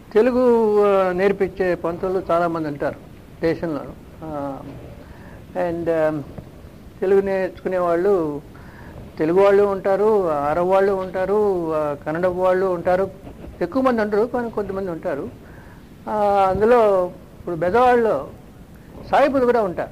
తెలుగు నేర్పించే పంతులు చాలామంది ఉంటారు దేశంలో. అండ్ తెలుగు నేర్చుకునే వాళ్ళు తెలుగు వాళ్ళు ఉంటారు, అరబ్ వాళ్ళు ఉంటారు, కన్నడ వాళ్ళు ఉంటారు. ఎక్కువ మంది ఉంటారు, కానీ కొంతమంది ఉంటారు. అందులో ఇప్పుడు బెదవాళ్ళలో సాయిబులు కూడా ఉంటారు.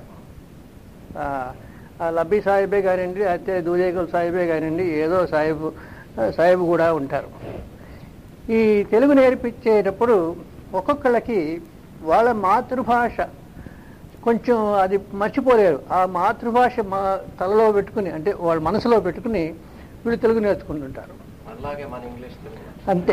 లబ్బీ సాహిబే కానివ్వండి, అయితే దూదేకుల సాహిబే కానివ్వండి, ఏదో సాహిబు కూడా ఉంటారు. ఈ తెలుగు నేర్పించేటప్పుడు ఒక్కొక్కళ్ళకి వాళ్ళ మాతృభాష కొంచెం అది మర్చిపోలేరు. ఆ మాతృభాష తలలో పెట్టుకుని, అంటే వాళ్ళ మనసులో పెట్టుకుని వీళ్ళు తెలుగు నేర్చుకుంటుంటారు. అంతే.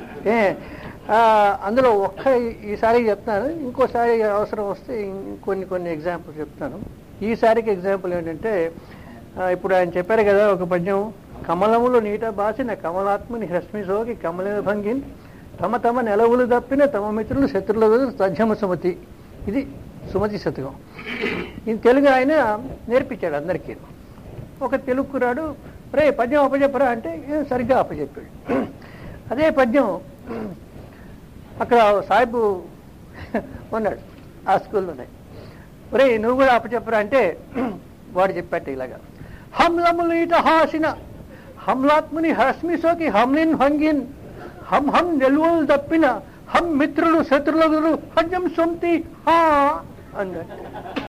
అందులో ఈసారి చెప్తాను, ఇంకోసారి అవసరం వస్తే కొన్ని ఎగ్జాంపుల్స్ చెప్తాను. ఈసారికి ఎగ్జాంపుల్ ఏంటంటే, ఇప్పుడు ఆయన చెప్పారు కదా ఒక పద్యం, కమలములు నీట బాసిన కమలాత్మని హ్రస్మి సోకి కమల భంగిన్ తమ తమ నెలవులు తప్పిన తమ మిత్రులు శత్రులు తజ్జమ సుమతి. ఇది సుమతి శతకం. ఇది తెలుగు ఆయన నేర్పించాడు అందరికీ. ఒక తెలుగు కురాడు రే పద్యం అప్పచెప్పరా అంటే సరిగ్గా అప్పచెప్పాడు. అదే పద్యం అక్కడ సాహిబు ఉన్నాడు ఆ స్కూల్లోనే. రే నువ్వు కూడా అప్పచెప్పరా అంటే వాడు చెప్పాట ఇలాగా, హమ్లములు ఇట హాసిన హమ్లాత్ముని హస్మిసోకి హమ్లిన్ హంగిన్ హం హం నిల్వలు తప్పిన హం మిత్రులు శత్రులు హజం సొంతి హా అన్నాడు.